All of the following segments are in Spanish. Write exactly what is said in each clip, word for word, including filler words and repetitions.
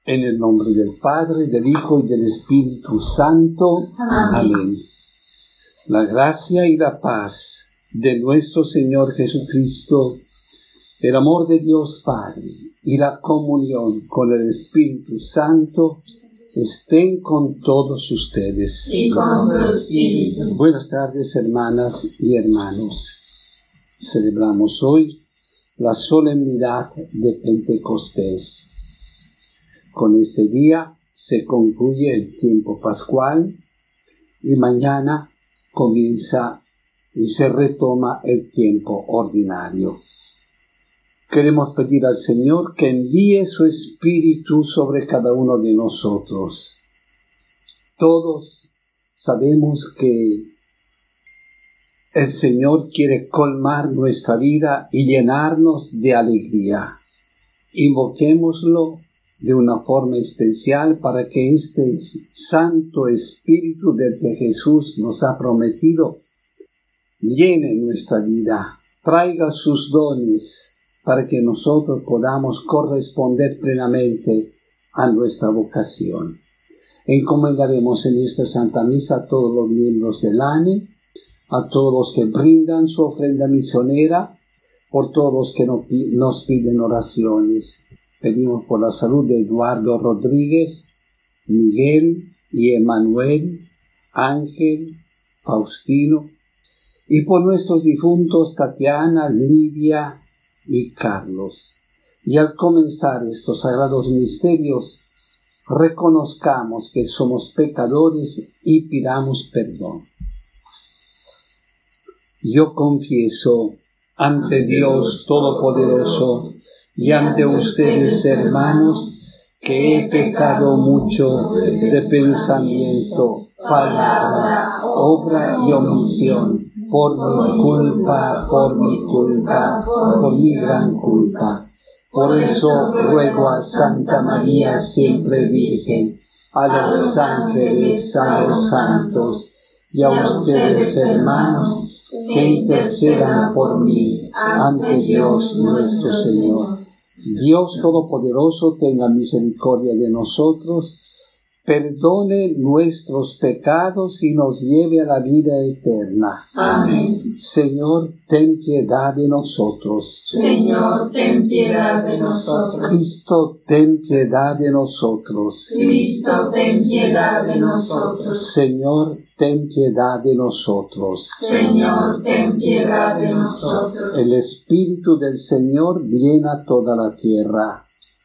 En el nombre del Padre, del Hijo y del Espíritu Santo. Amén. Amén. La gracia y la paz de nuestro Señor Jesucristo, el amor de Dios Padre y la comunión con el Espíritu Santo estén con todos ustedes. Y con tu espíritu. Buenas tardes, hermanas y hermanos. Celebramos hoy la solemnidad de Pentecostés. Con este día se concluye el tiempo pascual y mañana comienza y se retoma el tiempo ordinario. Queremos pedir al Señor que envíe su Espíritu sobre cada uno de nosotros. Todos sabemos que el Señor quiere colmar nuestra vida y llenarnos de alegría. Invoquémoslo de una forma especial para que este Santo Espíritu del que Jesús nos ha prometido llene nuestra vida, traiga sus dones para que nosotros podamos corresponder plenamente a nuestra vocación. Encomendaremos en esta Santa Misa a todos los miembros del A N E, a todos los que brindan su ofrenda misionera, por todos los que nos piden oraciones. Pedimos por la salud de Eduardo Rodríguez, Miguel y Emanuel, Ángel, Faustino, y por nuestros difuntos Tatiana, Lidia y Carlos. Y al comenzar estos sagrados misterios, reconozcamos que somos pecadores y pidamos perdón. Yo confieso ante Dios Todopoderoso y ante ustedes, hermanos, que he pecado mucho de pensamiento, palabra, obra y omisión, por mi culpa, por mi culpa, por mi gran culpa. Por eso ruego a Santa María, siempre Virgen, a los ángeles, a los santos, y a ustedes, hermanos, que intercedan por mí ante Dios nuestro Señor. Dios Todopoderoso tenga misericordia de nosotros, perdone nuestros pecados y nos lleve a la vida eterna. Amén. Señor, ten piedad de nosotros. Señor, ten piedad de nosotros. Cristo, ten piedad de nosotros. Cristo, ten piedad de nosotros. Señor, ten piedad de nosotros. Señor, ten piedad de nosotros. El Espíritu del Señor llena toda la tierra.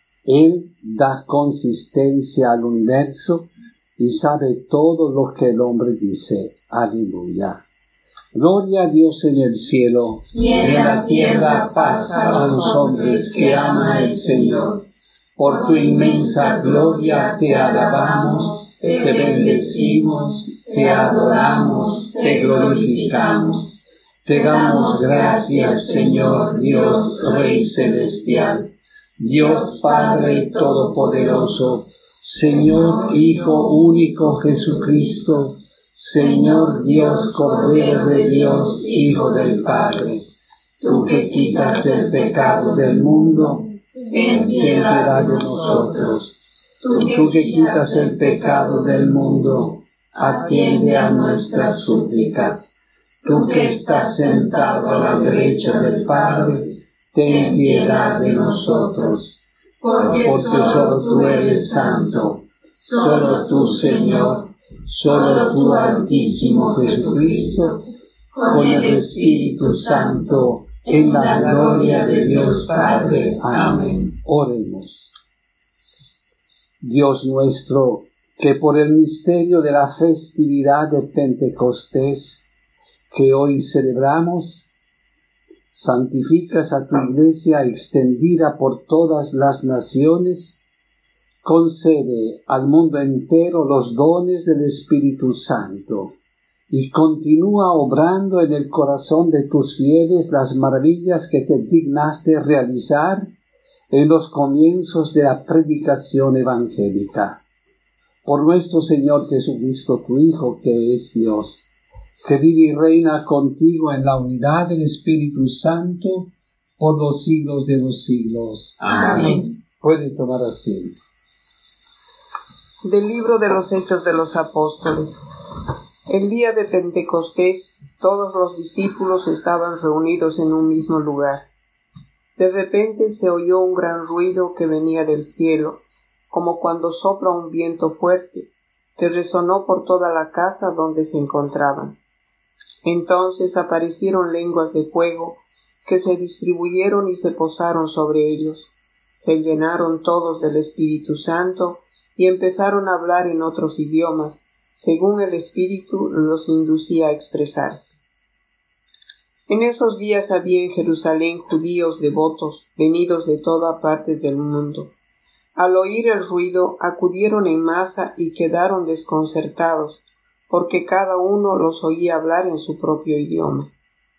Él da consistencia al universo y sabe todo lo que el hombre dice. Aleluya. Gloria a Dios en el cielo. Y en la tierra paz a los hombres que aman al Señor. Por tu inmensa gloria te alabamos, te bendecimos, te adoramos, te glorificamos. Te damos gracias, Señor Dios, Rey Celestial. Dios Padre Todopoderoso, Señor Hijo único Jesucristo, Señor Dios Cordero de Dios, Hijo del Padre, tú que quitas el pecado del mundo, ten piedad de nosotros. Tú que quitas el pecado del mundo, atiende a nuestras súplicas. Tú que estás sentado a la derecha del Padre, ten piedad de nosotros, porque, porque solo tú eres santo, solo tú, Señor, solo tú, Altísimo Jesucristo, con el Espíritu Santo, en la gloria de Dios Padre. Amén. Oremos. Dios nuestro, que por el misterio de la festividad de Pentecostés que hoy celebramos, santificas a tu Iglesia extendida por todas las naciones, concede al mundo entero los dones del Espíritu Santo y continúa obrando en el corazón de tus fieles las maravillas que te dignaste realizar en los comienzos de la predicación evangélica. Por nuestro Señor Jesucristo, tu Hijo, que es Dios, que vive y reina contigo en la unidad del Espíritu Santo, por los siglos de los siglos. Amén. Pueden tomar asiento. Del libro de los Hechos de los Apóstoles. El día de Pentecostés, todos los discípulos estaban reunidos en un mismo lugar. De repente se oyó un gran ruido que venía del cielo, como cuando sopla un viento fuerte, que resonó por toda la casa donde se encontraban. Entonces aparecieron lenguas de fuego, que se distribuyeron y se posaron sobre ellos. Se llenaron todos del Espíritu Santo y empezaron a hablar en otros idiomas, según el Espíritu los inducía a expresarse. En esos días había en Jerusalén judíos devotos, venidos de todas partes del mundo. Al oír el ruido, acudieron en masa y quedaron desconcertados, porque cada uno los oía hablar en su propio idioma.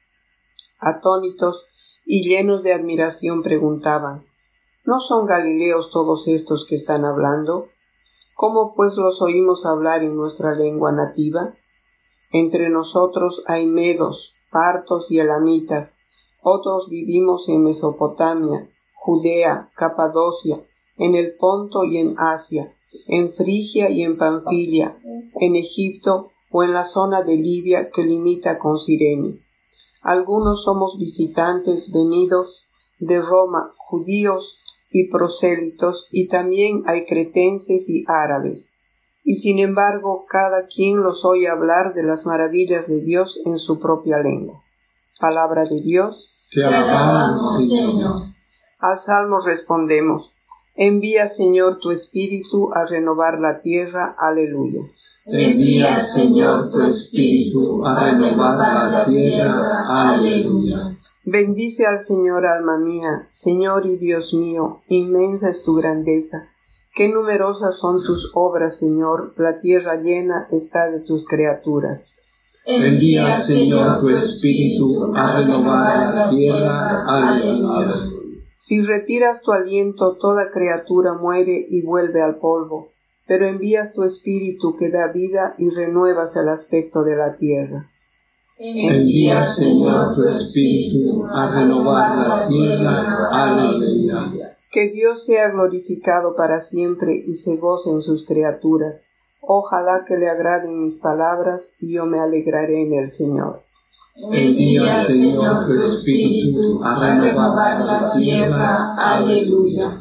Atónitos y llenos de admiración preguntaban: ¿No son galileos todos estos que están hablando? ¿Cómo pues los oímos hablar en nuestra lengua nativa? Entre nosotros hay medos, partos y elamitas, otros vivimos en Mesopotamia, Judea, Capadocia, en el Ponto y en Asia, en Frigia y en Panfilia, en Egipto o en la zona de Libia que limita con Cirene. Algunos somos visitantes venidos de Roma, judíos y prosélitos, y también hay cretenses y árabes. Y sin embargo, cada quien los oye hablar de las maravillas de Dios en su propia lengua. Palabra de Dios. Te alabamos, Señor. Al Salmo respondemos: Envía, Señor, tu Espíritu a renovar la tierra. Aleluya. Envía, Señor, tu Espíritu a renovar la tierra. Aleluya. Bendice al Señor, alma mía. Señor y Dios mío, inmensa es tu grandeza. Qué numerosas son tus obras, Señor. La tierra llena está de tus criaturas. Envía, Señor, tu Espíritu a renovar la tierra. Aleluya. Si retiras tu aliento, toda criatura muere y vuelve al polvo, pero envías tu Espíritu que da vida y renuevas el aspecto de la tierra. Envía, Señor, tu Espíritu a renovar la tierra. Aleluya. Que Dios sea glorificado para siempre y se goce en sus criaturas. Ojalá que le agraden mis palabras y yo me alegraré en el Señor. Envía, Señor, tu Espíritu a renovar la tierra. Aleluya.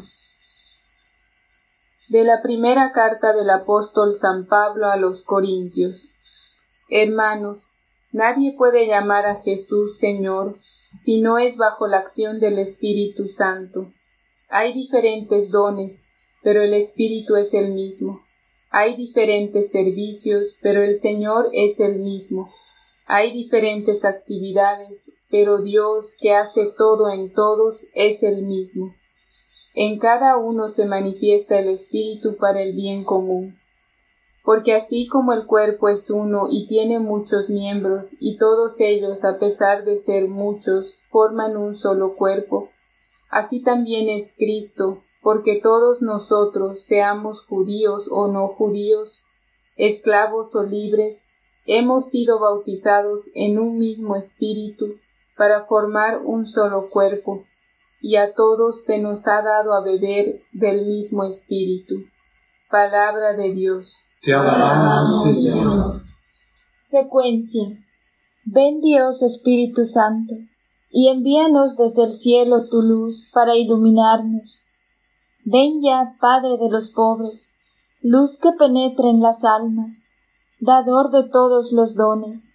De la primera carta del apóstol San Pablo a los Corintios. Hermanos, nadie puede llamar a Jesús Señor si no es bajo la acción del Espíritu Santo. Hay diferentes dones, pero el Espíritu es el mismo. Hay diferentes servicios, pero el Señor es el mismo. Hay diferentes actividades, pero Dios, que hace todo en todos, es el mismo. En cada uno se manifiesta el Espíritu para el bien común. Porque así como el cuerpo es uno y tiene muchos miembros, y todos ellos, a pesar de ser muchos, forman un solo cuerpo, así también es Cristo, porque todos nosotros, seamos judíos o no judíos, esclavos o libres, hemos sido bautizados en un mismo espíritu para formar un solo cuerpo, y a todos se nos ha dado a beber del mismo espíritu. Palabra de Dios. Te alabamos, Señor. Secuencia. Ven, Dios Espíritu Santo, y envíanos desde el cielo tu luz para iluminarnos. Ven ya, Padre de los pobres, luz que penetre en las almas, dador de todos los dones,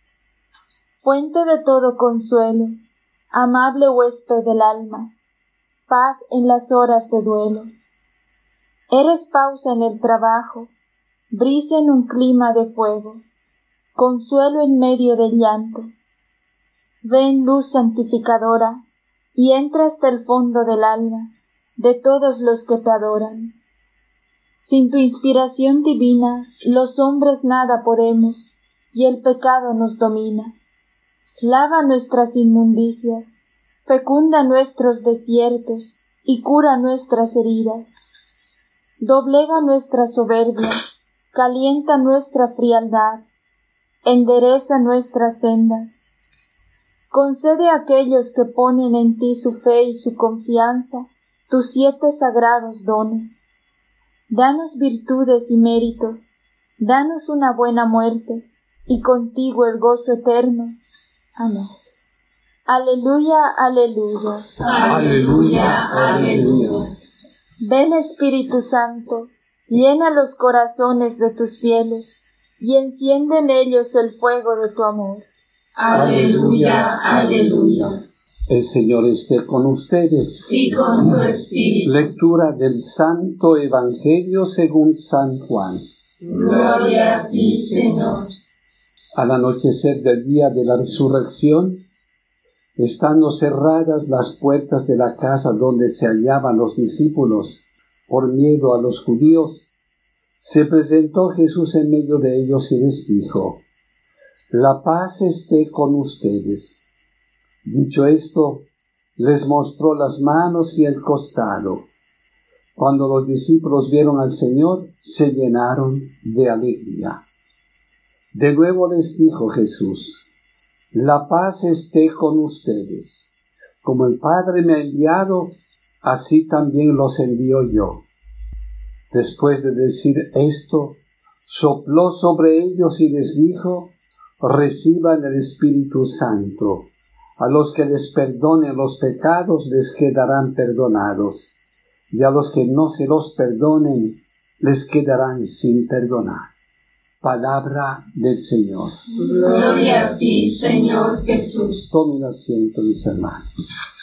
fuente de todo consuelo, amable huésped del alma, paz en las horas de duelo. Eres pausa en el trabajo, brisa en un clima de fuego, consuelo en medio del llanto. Ven, luz santificadora, y entra hasta el fondo del alma de todos los que te adoran. Sin tu inspiración divina, los hombres nada podemos, y el pecado nos domina. Lava nuestras inmundicias, fecunda nuestros desiertos, y cura nuestras heridas. Doblega nuestra soberbia, calienta nuestra frialdad, endereza nuestras sendas. Concede a aquellos que ponen en ti su fe y su confianza tus siete sagrados dones. danos virtudes y méritos, danos una buena muerte, y contigo el gozo eterno. Amén. Aleluya, aleluya. Aleluya, aleluya. Ven Espíritu Santo, llena los corazones de tus fieles, y enciende en ellos el fuego de tu amor. Aleluya, aleluya. El Señor esté con ustedes. Y con tu espíritu. Lectura del Santo Evangelio según San Juan. Gloria a ti, Señor. Al anochecer del día de la resurrección, estando cerradas las puertas de la casa donde se hallaban los discípulos, por miedo a los judíos, se presentó Jesús en medio de ellos y les dijo: La paz esté con ustedes. Dicho esto, les mostró las manos y el costado. Cuando los discípulos vieron al Señor, se llenaron de alegría. De nuevo les dijo Jesús: La paz esté con ustedes. Como el Padre me ha enviado, así también los envío yo. Después de decir esto, sopló sobre ellos y les dijo: Reciban el Espíritu Santo. A los que les perdonen los pecados les quedarán perdonados, y a los que no se los perdonen les quedarán sin perdonar. Palabra del Señor. Gloria a ti, Señor Jesús. Tomen asiento, mis hermanos.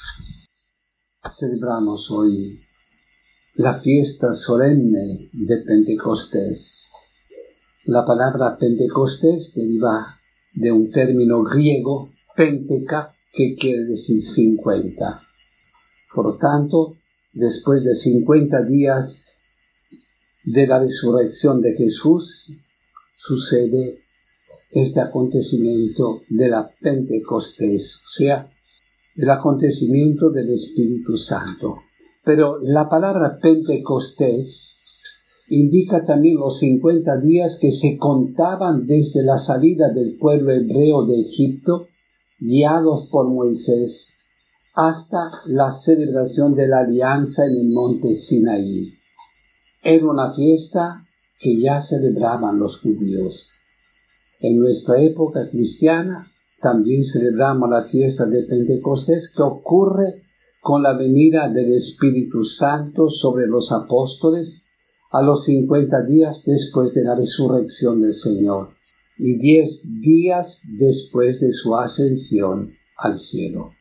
Celebramos hoy la fiesta solemne de Pentecostés. La palabra Pentecostés deriva de un término griego, penteca, que quiere decir cincuenta. Por lo tanto, después de cincuenta días de la resurrección de Jesús, sucede este acontecimiento de la Pentecostés, o sea, el acontecimiento del Espíritu Santo. Pero la palabra Pentecostés indica también los cincuenta días que se contaban desde la salida del pueblo hebreo de Egipto, guiados por Moisés, hasta la celebración de la alianza en el monte Sinaí. Era una fiesta que ya celebraban los judíos. En nuestra época cristiana también celebramos la fiesta de Pentecostés, que ocurre con la venida del Espíritu Santo sobre los apóstoles a los cincuenta días después de la resurrección del Señor y diez días después de su ascensión al cielo.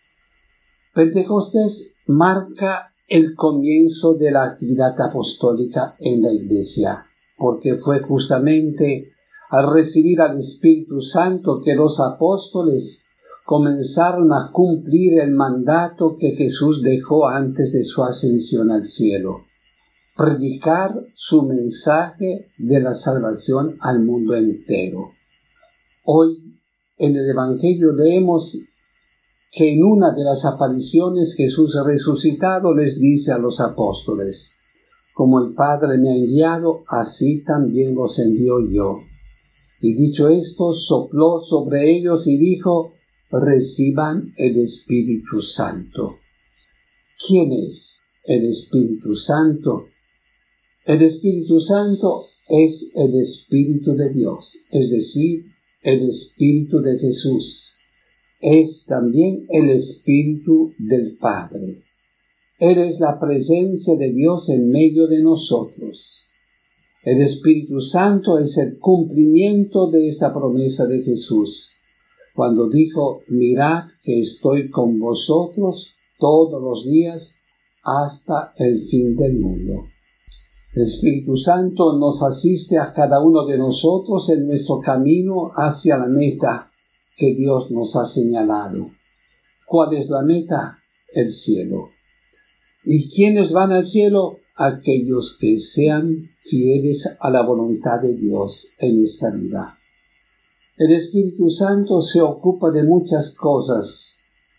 Pentecostés marca el comienzo de la actividad apostólica en la Iglesia, porque fue justamente al recibir al Espíritu Santo que los apóstoles comenzaron a cumplir el mandato que Jesús dejó antes de su ascensión al cielo: predicar su mensaje de la salvación al mundo entero. Hoy en el Evangelio leemos que en una de las apariciones Jesús resucitado les dice a los apóstoles: Como el Padre me ha enviado, así también los envío yo. Y dicho esto, sopló sobre ellos y dijo: Reciban el Espíritu Santo. ¿Quién es el Espíritu Santo? El Espíritu Santo es el Espíritu de Dios, es decir, el Espíritu de Jesús. Es también el Espíritu del Padre. Él es la presencia de Dios en medio de nosotros. El Espíritu Santo es el cumplimiento de esta promesa de Jesús, cuando dijo: Mirad que estoy con vosotros todos los días hasta el fin del mundo. El Espíritu Santo nos asiste a cada uno de nosotros en nuestro camino hacia la meta que Dios nos ha señalado. ¿Cuál es la meta? El cielo. ¿Y quiénes van al cielo? Aquellos que sean fieles a la voluntad de Dios en esta vida. El Espíritu Santo se ocupa de muchas cosas.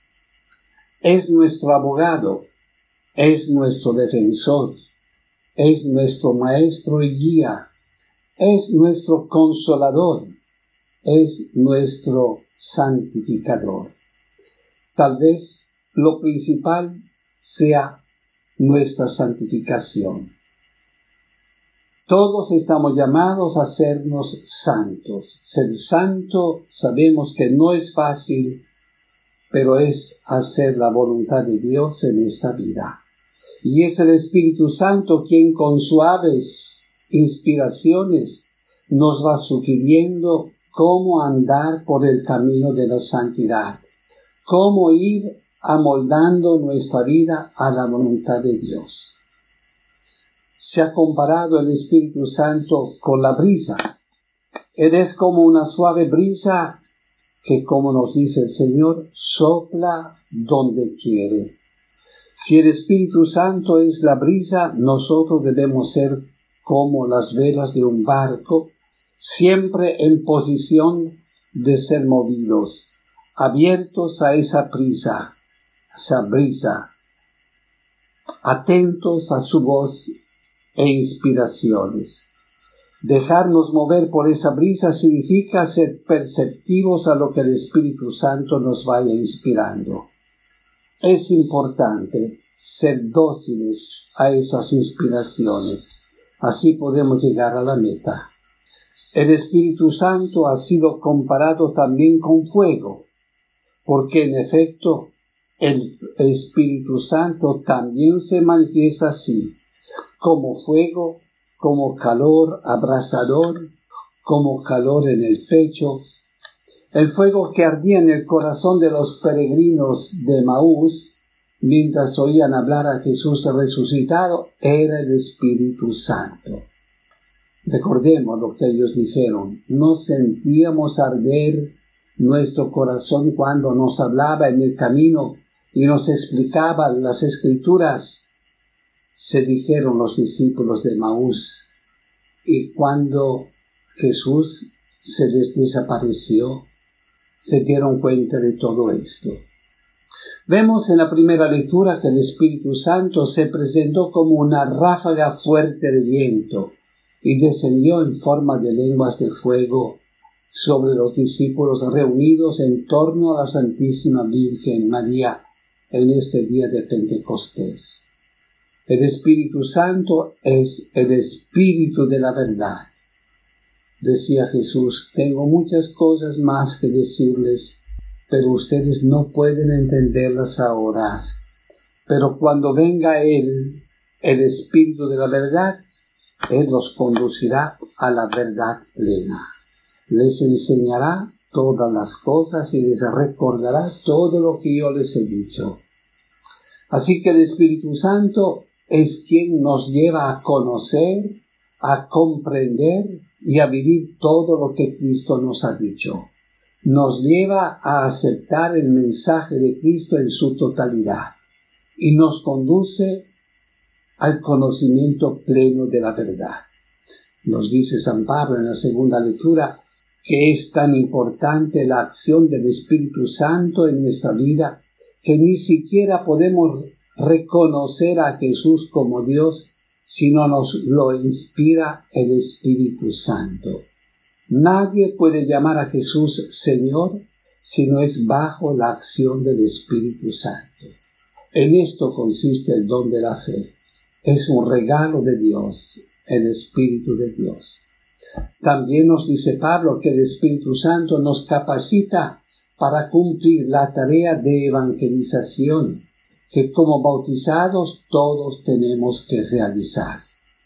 Es nuestro abogado, es nuestro defensor, es nuestro maestro y guía, es nuestro consolador, es nuestro santificador. Tal vez lo principal sea nuestra santificación. Todos estamos llamados a sernos santos. Ser santo sabemos que no es fácil, pero es hacer la voluntad de Dios en esta vida. Y es el Espíritu Santo quien con suaves inspiraciones nos va sugiriendo cómo andar por el camino de la santidad, cómo ir amoldando nuestra vida a la voluntad de Dios. Se ha comparado el Espíritu Santo con la brisa. Él es como una suave brisa que, como nos dice el Señor, sopla donde quiere. Si el Espíritu Santo es la brisa, nosotros debemos ser como las velas de un barco, siempre en posición de ser movidos, abiertos a esa brisa, esa brisa, atentos a su voz e inspiraciones. Dejarnos mover por esa brisa significa ser perceptivos a lo que el Espíritu Santo nos vaya inspirando. Es importante ser dóciles a esas inspiraciones. Así podemos llegar a la meta. El Espíritu Santo ha sido comparado también con fuego, porque en efecto el Espíritu Santo también se manifiesta así, como fuego, como calor abrasador, como calor en el pecho. El fuego que ardía en el corazón de los peregrinos de Emaús, mientras oían hablar a Jesús resucitado, era el Espíritu Santo. Recordemos lo que ellos dijeron. No sentíamos arder nuestro corazón cuando nos hablaba en el camino y nos explicaba las Escrituras. Se dijeron los discípulos de Emaús. Y cuando Jesús se les desapareció, se dieron cuenta de todo esto. Vemos en la primera lectura que el Espíritu Santo se presentó como una ráfaga fuerte de viento y descendió en forma de lenguas de fuego sobre los discípulos reunidos en torno a la Santísima Virgen María en este día de Pentecostés. El Espíritu Santo es el Espíritu de la verdad. Decía Jesús, tengo muchas cosas más que decirles, pero ustedes no pueden entenderlas ahora. Pero cuando venga Él, el Espíritu de la verdad, Él los conducirá a la verdad plena. Les enseñará todas las cosas y les recordará todo lo que yo les he dicho. Así que el Espíritu Santo es quien nos lleva a conocer, a comprender y a vivir todo lo que Cristo nos ha dicho. Nos lleva a aceptar el mensaje de Cristo en su totalidad y nos conduce al conocimiento pleno de la verdad. Nos dice San Pablo en la segunda lectura que es tan importante la acción del Espíritu Santo en nuestra vida que ni siquiera podemos reconocer a Jesús como Dios si no nos lo inspira el Espíritu Santo. Nadie puede llamar a Jesús Señor si no es bajo la acción del Espíritu Santo. En esto consiste el don de la fe. Es un regalo de Dios, el Espíritu de Dios. También nos dice Pablo que el Espíritu Santo nos capacita para cumplir la tarea de evangelización que como bautizados todos tenemos que realizar.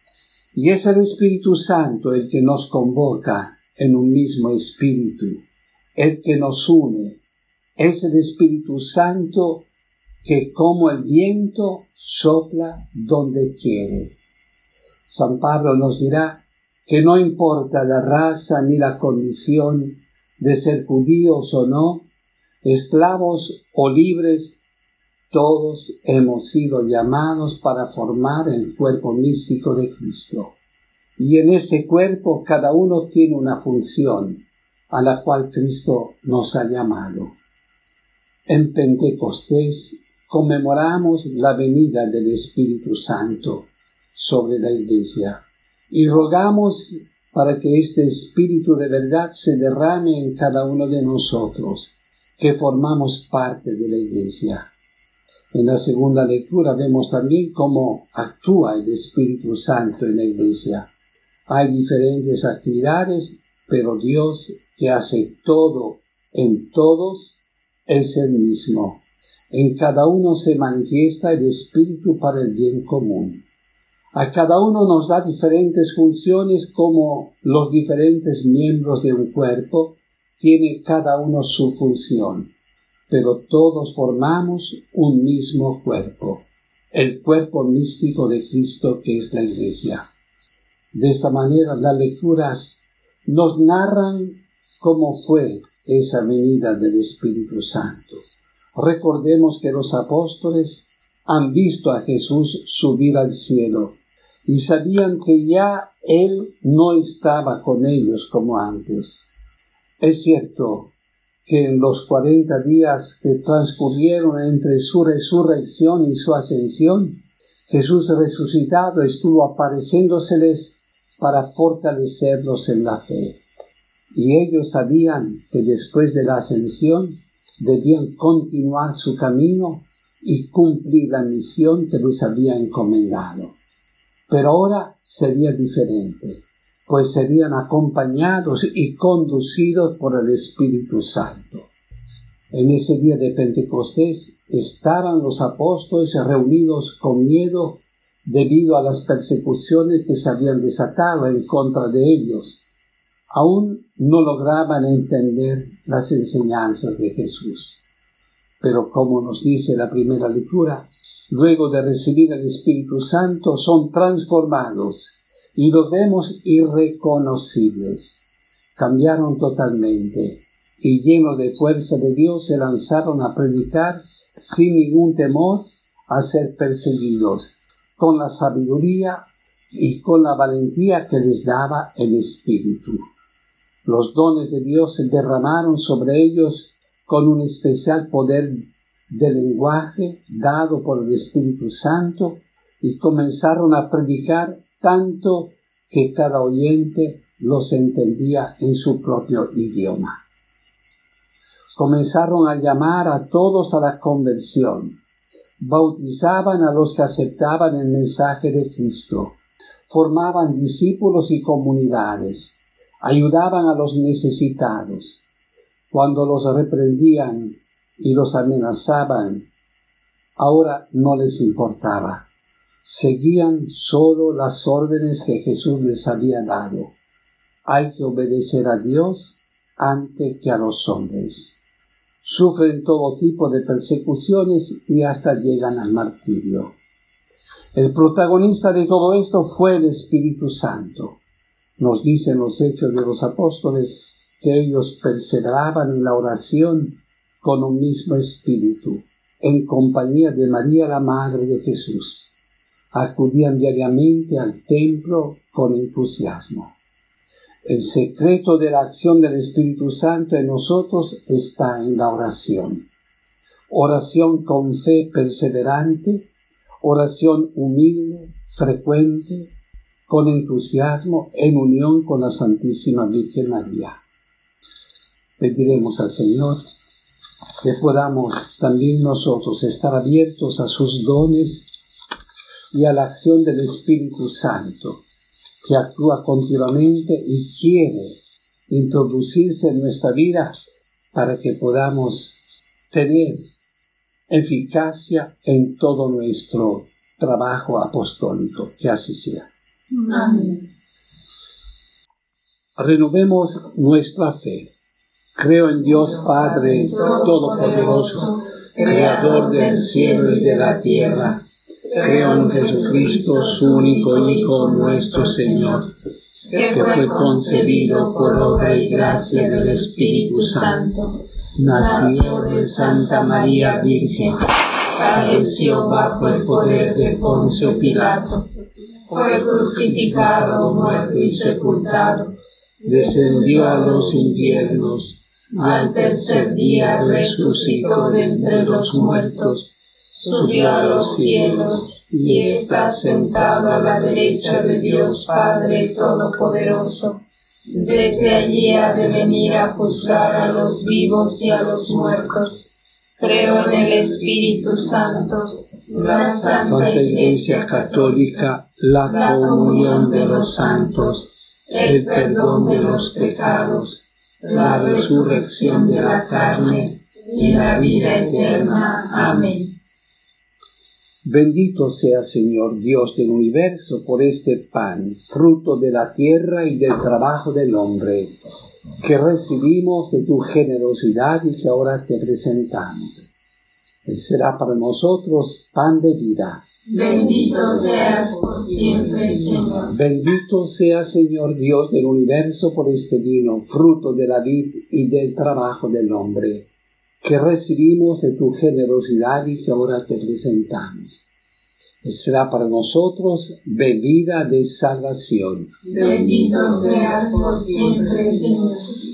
Y es el Espíritu Santo el que nos convoca en un mismo espíritu, el que nos une. Es el Espíritu Santo que como el viento sopla donde quiere. San Pablo nos dirá que no importa la raza ni la condición de ser judíos o no, esclavos o libres, todos hemos sido llamados para formar el cuerpo místico de Cristo. Y en este cuerpo cada uno tiene una función a la cual Cristo nos ha llamado. En Pentecostés conmemoramos la venida del Espíritu Santo sobre la Iglesia y rogamos para que este Espíritu de verdad se derrame en cada uno de nosotros, que formamos parte de la Iglesia. En la segunda lectura vemos también cómo actúa el Espíritu Santo en la Iglesia. Hay diferentes actividades, pero Dios, que hace todo en todos, es el mismo. En cada uno se manifiesta el Espíritu para el bien común. A cada uno nos da diferentes funciones, como los diferentes miembros de un cuerpo tiene cada uno su función, pero todos formamos un mismo cuerpo, el cuerpo místico de Cristo, que es la Iglesia. De esta manera, las lecturas nos narran cómo fue esa venida del Espíritu Santo. Recordemos que los apóstoles han visto a Jesús subir al cielo y sabían que ya Él no estaba con ellos como antes. Es cierto que en los cuarenta días que transcurrieron entre su resurrección y su ascensión, Jesús resucitado estuvo apareciéndoseles para fortalecerlos en la fe. Y ellos sabían que después de la ascensión debían continuar su camino y cumplir la misión que les había encomendado. Pero ahora sería diferente, pues serían acompañados y conducidos por el Espíritu Santo. En ese día de Pentecostés estaban los apóstoles reunidos con miedo debido a las persecuciones que se habían desatado en contra de ellos. Aún no lograban entender las enseñanzas de Jesús. Pero como nos dice la primera lectura, luego de recibir el Espíritu Santo son transformados y los vemos irreconocibles. Cambiaron totalmente y llenos de fuerza de Dios se lanzaron a predicar sin ningún temor, a ser perseguidos, con la sabiduría y con la valentía que les daba el Espíritu. Los dones de Dios se derramaron sobre ellos con un especial poder de lenguaje dado por el Espíritu Santo y comenzaron a predicar tanto que cada oyente los entendía en su propio idioma. Comenzaron a llamar a todos a la conversión, bautizaban a los que aceptaban el mensaje de Cristo, formaban discípulos y comunidades, ayudaban a los necesitados. Cuando los reprendían y los amenazaban, ahora no les importaba. Seguían solo las órdenes que Jesús les había dado. Hay que obedecer a Dios antes que a los hombres. Sufren todo tipo de persecuciones y hasta llegan al martirio. El protagonista de todo esto fue el Espíritu Santo. Nos dicen los Hechos de los Apóstoles que ellos perseveraban en la oración con un mismo espíritu, en compañía de María, la Madre de Jesús. Acudían diariamente al templo con entusiasmo. El secreto de la acción del Espíritu Santo en nosotros está en la oración. Oración con fe perseverante, oración humilde, frecuente, con entusiasmo, en unión con la Santísima Virgen María. Pediremos al Señor que podamos también nosotros estar abiertos a sus dones y a la acción del Espíritu Santo, que actúa continuamente y quiere introducirse en nuestra vida para que podamos tener eficacia en todo nuestro trabajo apostólico. Que así sea. Amén. Renovemos nuestra fe. Creo en Dios Padre Todopoderoso, Creador del cielo y de la tierra. Creo en Jesucristo, su único Hijo, nuestro Señor, que fue concebido por obra y gracia del Espíritu Santo. Nació de Santa María Virgen, padeció bajo el poder de Poncio Pilato, fue crucificado, muerto y sepultado, descendió a los infiernos, y al tercer día resucitó de entre los muertos, subió a los cielos, y está sentado a la derecha de Dios Padre Todopoderoso. Desde allí ha de venir a juzgar a los vivos y a los muertos. Creo en el Espíritu Santo, la Santa Iglesia Católica, la comunión de los santos, el perdón de los pecados, la resurrección de la carne y la vida eterna. Amén. Bendito sea, Señor Dios del universo, por este pan, fruto de la tierra y del trabajo del hombre, que recibimos de tu generosidad y que ahora te presentamos. Él será para nosotros pan de vida. Bendito seas por siempre, Señor. Bendito sea, Señor Dios del universo, por este vino, fruto de la vid y del trabajo del hombre, que recibimos de tu generosidad y que ahora te presentamos. Él será para nosotros bebida de salvación. Bendito seas por siempre, Señor.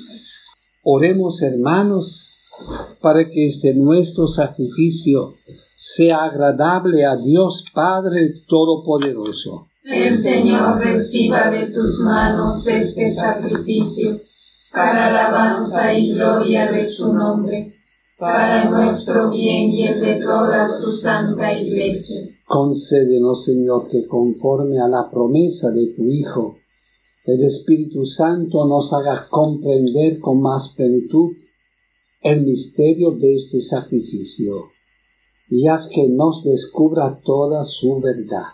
Oremos, hermanos, para que este nuestro sacrificio sea agradable a Dios Padre Todopoderoso. El Señor reciba de tus manos este sacrificio, para alabanza y gloria de su nombre, para nuestro bien y el de toda su santa Iglesia. Concédenos, Señor, que conforme a la promesa de tu Hijo, el Espíritu Santo nos haga comprender con más plenitud el misterio de este sacrificio, y haz que nos descubra toda su verdad.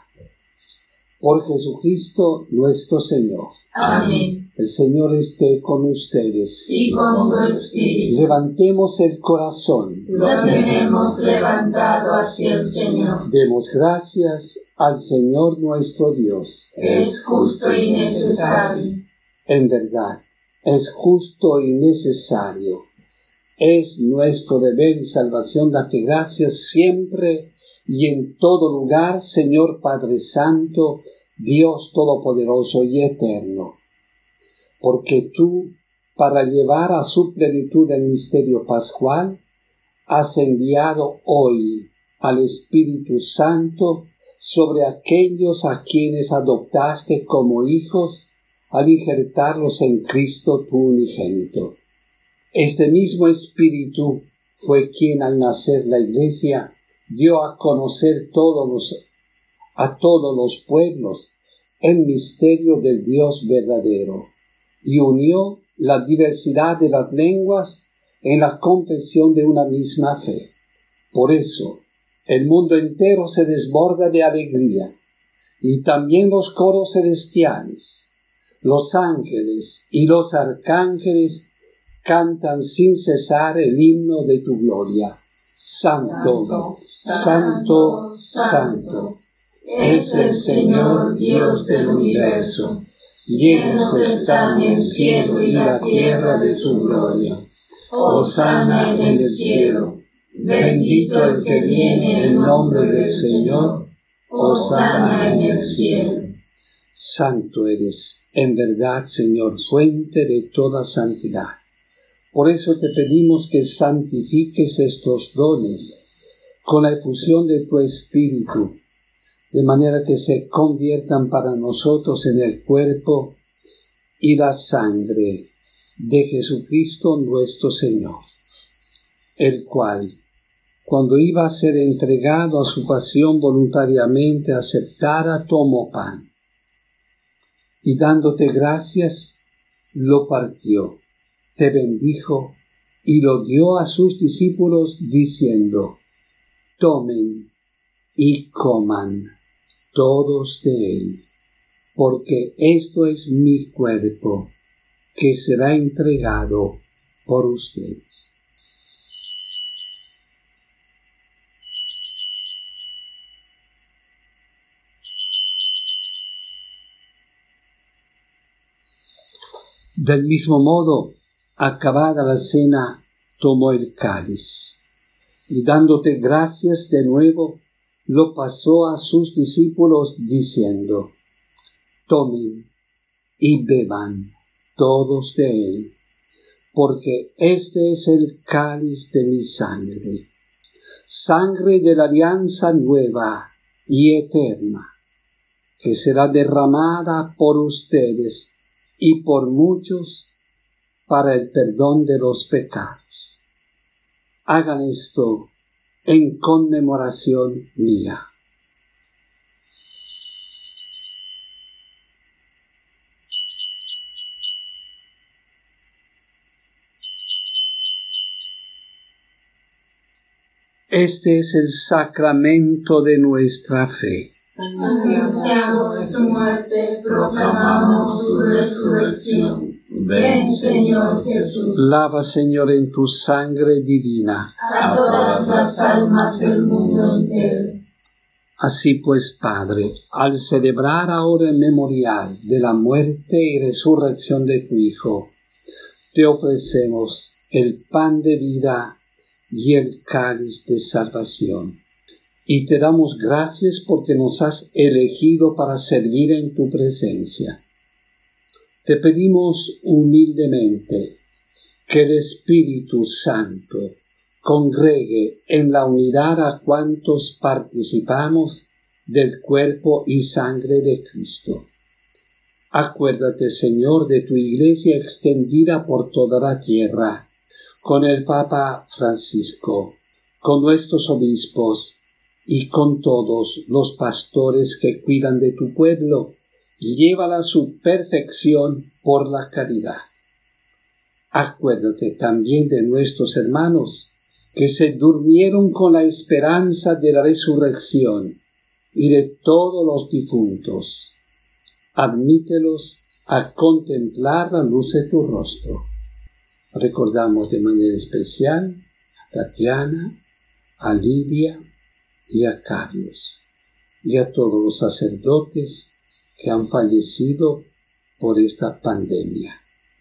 Por Jesucristo nuestro Señor. Amén. El Señor esté con ustedes. Y con tu espíritu. Levantemos el corazón. Lo tenemos levantado hacia el Señor. Demos gracias al Señor nuestro Dios. Es justo y necesario. En verdad, es justo y necesario. Es nuestro deber y salvación darte gracias siempre y en todo lugar, Señor Padre Santo, Dios Todopoderoso y Eterno. Porque tú, para llevar a su plenitud el misterio pascual, has enviado hoy al Espíritu Santo sobre aquellos a quienes adoptaste como hijos al injertarlos en Cristo tu unigénito. Este mismo Espíritu fue quien al nacer la Iglesia dio a conocer todos los, a todos los pueblos el misterio del Dios verdadero y unió la diversidad de las lenguas en la confesión de una misma fe. Por eso, el mundo entero se desborda de alegría, y también los coros celestiales, los ángeles y los arcángeles cantan sin cesar el himno de tu gloria. Santo, santo, santo, santo, es el Señor Dios del universo. Llenos están el cielo y la tierra de su gloria. Hosana en el cielo. Bendito el que viene en nombre del Señor. Hosana en el cielo. Santo eres, en verdad, Señor, fuente de toda santidad. Por eso te pedimos que santifiques estos dones con la efusión de tu Espíritu, de manera que se conviertan para nosotros en el cuerpo y la sangre de Jesucristo nuestro Señor, el cual, cuando iba a ser entregado a su pasión voluntariamente aceptada, tomó pan, y dándote gracias, lo partió, te bendijo y lo dio a sus discípulos diciendo: tomen y coman todos de él, porque esto es mi cuerpo, que será entregado por ustedes. Del mismo modo, acabada la cena, tomó el cáliz, y dándote gracias de nuevo, lo pasó a sus discípulos diciendo: tomen y beban todos de él, porque este es el cáliz de mi sangre, sangre de la alianza nueva y eterna, que será derramada por ustedes y por muchos para el perdón de los pecados. Hagan esto en conmemoración mía. Este es el sacramento de nuestra fe. Anunciamos tu muerte, proclamamos tu resurrección. Ven, Señor Jesús. Lava, Señor, en tu sangre divina a todas las almas del mundo entero. Así pues, Padre, al celebrar ahora el memorial de la muerte y resurrección de tu Hijo, te ofrecemos el pan de vida y el cáliz de salvación. Y te damos gracias porque nos has elegido para servir en tu presencia. Te pedimos humildemente que el Espíritu Santo congregue en la unidad a cuantos participamos del cuerpo y sangre de Cristo. Acuérdate, Señor, de tu Iglesia extendida por toda la tierra, con el Papa Francisco, con nuestros obispos y con todos los pastores que cuidan de tu pueblo. Llévala a su perfección por la caridad. Acuérdate también de nuestros hermanos que se durmieron con la esperanza de la resurrección y de todos los difuntos. Admítelos a contemplar la luz de tu rostro. Recordamos de manera especial a Tatiana, a Lidia y a Carlos, y a todos los sacerdotes que han fallecido por esta pandemia.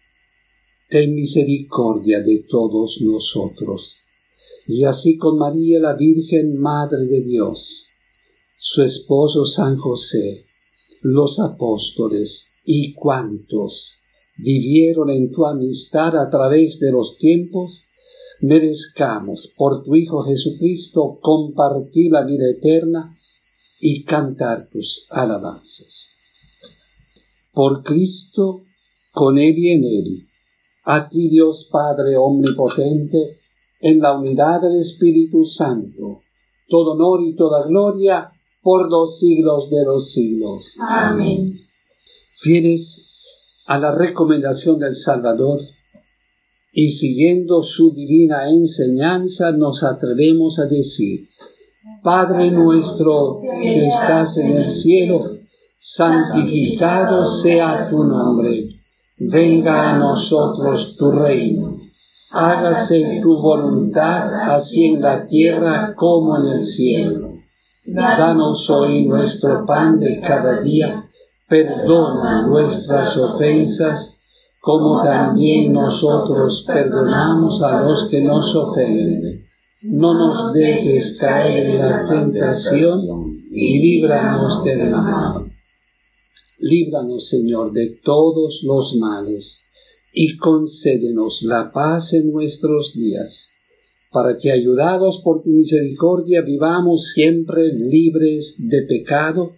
Ten misericordia de todos nosotros, y así con María la Virgen Madre de Dios, su esposo San José, los apóstoles y cuantos vivieron en tu amistad a través de los tiempos, merezcamos por tu Hijo Jesucristo compartir la vida eterna y cantar tus alabanzas. Por Cristo, con Él y en Él, a ti Dios Padre omnipotente, en la unidad del Espíritu Santo, todo honor y toda gloria por los siglos de los siglos. Amén. Fieles a la recomendación del Salvador y siguiendo su divina enseñanza, nos atrevemos a decir: Padre nuestro que estás en el cielo, santificado sea tu nombre. Venga a nosotros tu reino. Hágase tu voluntad, así en la tierra como en el cielo. Danos hoy nuestro pan de cada día. Perdona nuestras ofensas, como también nosotros perdonamos a los que nos ofenden. No nos dejes caer en la tentación y líbranos del mal. Líbranos, Señor, de todos los males, y concédenos la paz en nuestros días, para que, ayudados por tu misericordia, vivamos siempre libres de pecado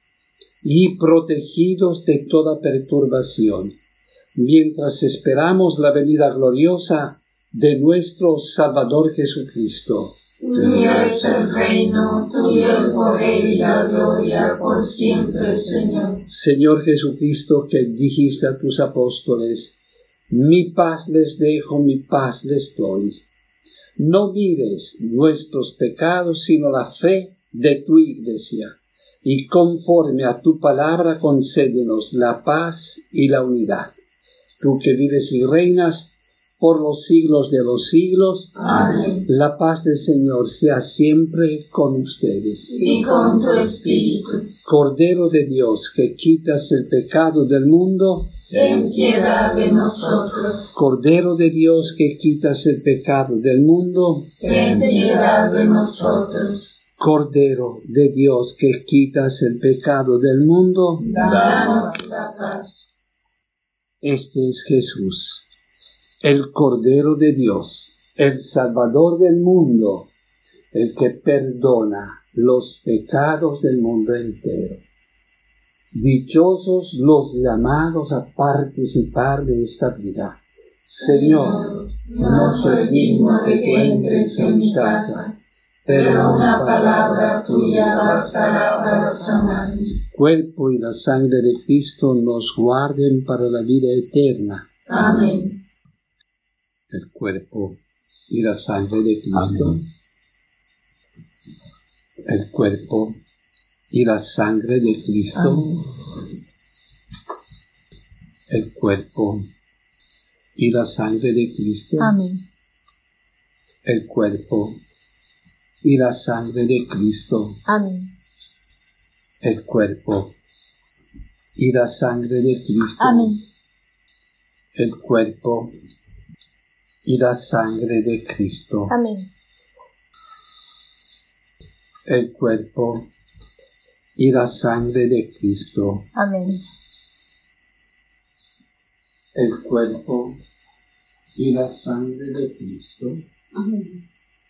y protegidos de toda perturbación, mientras esperamos la venida gloriosa de nuestro Salvador Jesucristo. Tuyo es el reino, tuyo el poder y la gloria por siempre, Señor. Señor Jesucristo, que dijiste a tus apóstoles: mi paz les dejo, mi paz les doy. No mires nuestros pecados, sino la fe de tu Iglesia, y conforme a tu palabra concédenos la paz y la unidad. Tú que vives y reinas por los siglos de los siglos. Amén. La paz del Señor sea siempre con ustedes. Y con tu espíritu. Cordero de Dios, que quitas el pecado del mundo, ten piedad de nosotros. Cordero de Dios, que quitas el pecado del mundo, ten piedad de nosotros. Cordero de Dios, que quitas el pecado del mundo, danos la paz. Este es Jesús, el Cordero de Dios, el Salvador del mundo, el que perdona los pecados del mundo entero. Dichosos los llamados a participar de esta vida. Señor, no soy digno que tú entres en mi casa, pero una palabra tuya bastará para sanarme. Cuerpo y la sangre de Cristo nos guarden para la vida eterna. Amén. El cuerpo y la sangre de Cristo Amén. el cuerpo y la sangre de Cristo. Amén. El cuerpo y la sangre de Cristo. Amén. El cuerpo y la sangre de Cristo. Amén. El cuerpo y la sangre de Cristo. Amén. El cuerpo y la sangre de Cristo. Amén. El cuerpo y la sangre de Cristo. Amén. El cuerpo y la sangre de Cristo. Amén.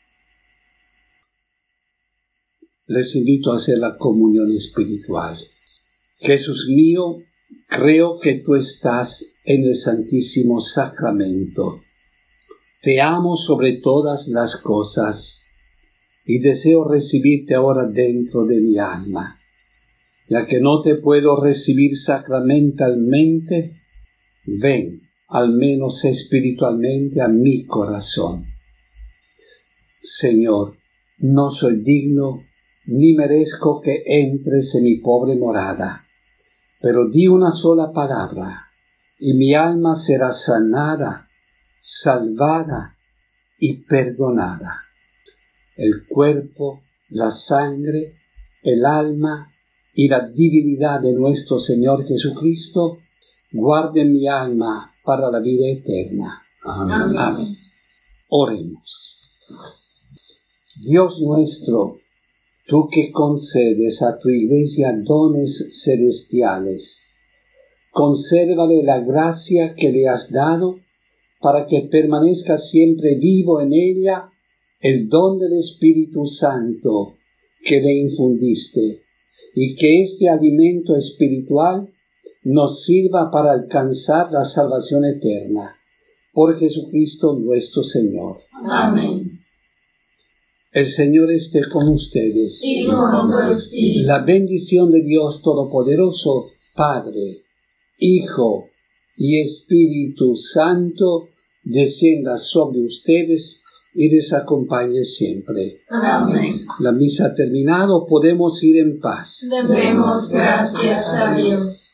Les invito a hacer la comunión espiritual. Jesús mío, creo que tú estás en el Santísimo Sacramento. Te amo sobre todas las cosas y deseo recibirte ahora dentro de mi alma. Ya que no te puedo recibir sacramentalmente, ven, al menos espiritualmente, a mi corazón. Señor, no soy digno ni merezco que entres en mi pobre morada, pero di una sola palabra, y mi alma será sanada, salvada y perdonada. El cuerpo, la sangre, el alma y la divinidad de nuestro Señor Jesucristo guarden mi alma para la vida eterna. Amén. Amén. Oremos. Dios nuestro, tú que concedes a tu Iglesia dones celestiales, consérvale la gracia que le has dado para que permanezca siempre vivo en ella el don del Espíritu Santo que le infundiste, y que este alimento espiritual nos sirva para alcanzar la salvación eterna. Por Jesucristo nuestro Señor. Amén. El Señor esté con ustedes. Y con tu espíritu. La bendición de Dios Todopoderoso, Padre, Hijo y Espíritu Santo, descienda sobre ustedes y les acompañe siempre. Amén. La misa ha terminado, podemos ir en paz. Demos gracias a Dios.